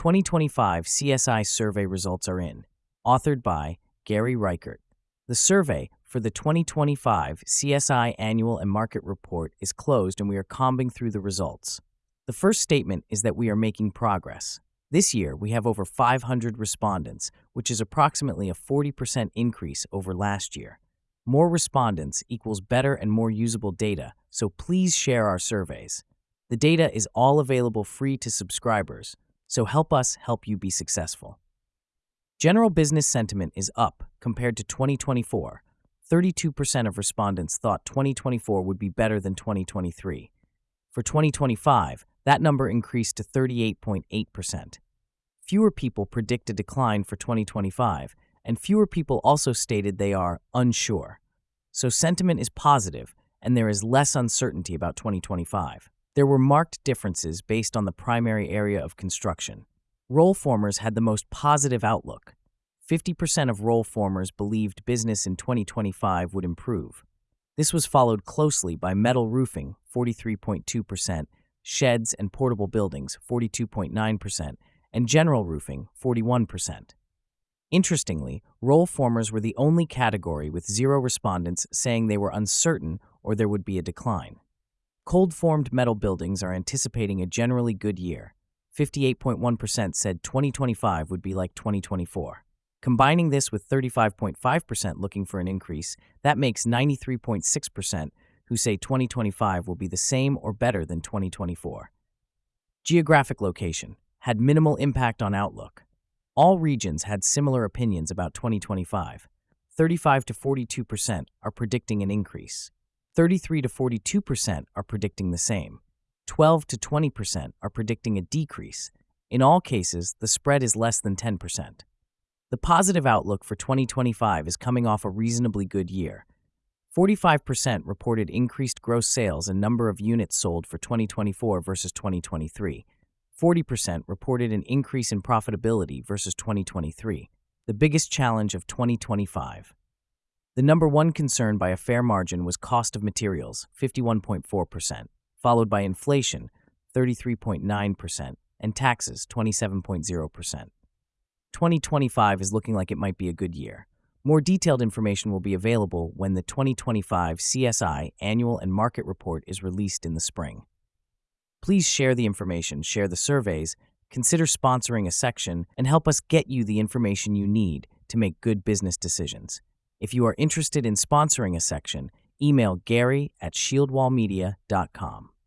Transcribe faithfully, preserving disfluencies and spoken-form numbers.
twenty twenty-five C S I survey results are in, authored by Gary Reichert. The survey for the twenty twenty-five C S I Annual and Market Report is closed and we are combing through the results. The first statement is that we are making progress. This year, we have over five hundred respondents, which is approximately a forty percent increase over last year. More respondents equals better and more usable data, so please share our surveys. The data is all available free to subscribers, so help us help you be successful. General business sentiment is up compared to twenty twenty-four. thirty-two percent of respondents thought twenty twenty-four would be better than twenty twenty-three. For twenty twenty-five, that number increased to thirty-eight point eight percent. Fewer people predict a decline for twenty twenty-five, and fewer people also stated they are unsure. So sentiment is positive, and there is less uncertainty about twenty twenty-five. There were marked differences based on the primary area of construction. Roll formers had the most positive outlook. fifty percent of roll formers believed business in twenty twenty-five would improve. This was followed closely by metal roofing, forty-three point two percent, sheds and portable buildings, forty-two point nine percent, and general roofing, forty-one percent. Interestingly, roll formers were the only category with zero respondents saying they were uncertain or there would be a decline. Cold-formed metal buildings are anticipating a generally good year. fifty-eight point one percent said twenty twenty-five would be like twenty twenty-four. Combining this with thirty-five point five percent looking for an increase, that makes ninety-three point six percent who say twenty twenty-five will be the same or better than twenty twenty-four. Geographic location had minimal impact on outlook. All regions had similar opinions about twenty twenty-five. thirty-five to forty-two percent are predicting an increase. thirty-three to forty-two percent are predicting the same. twelve to twenty percent are predicting a decrease. In all cases, the spread is less than ten percent. The positive outlook for twenty twenty-five is coming off a reasonably good year. forty-five percent reported increased gross sales and number of units sold for twenty twenty-four versus twenty twenty-three. forty percent reported an increase in profitability versus twenty twenty-three, the biggest challenge of twenty twenty-five. The number one concern by a fair margin was cost of materials, fifty-one point four percent, followed by inflation, thirty-three point nine percent, and taxes, twenty-seven point zero percent. twenty twenty-five is looking like it might be a good year. More detailed information will be available when the twenty twenty-five C S I Annual and Market Report is released in the spring. Please share the information, share the surveys, consider sponsoring a section, and help us get you the information you need to make good business decisions. If you are interested in sponsoring a section, email Gary at shieldwall media dot com.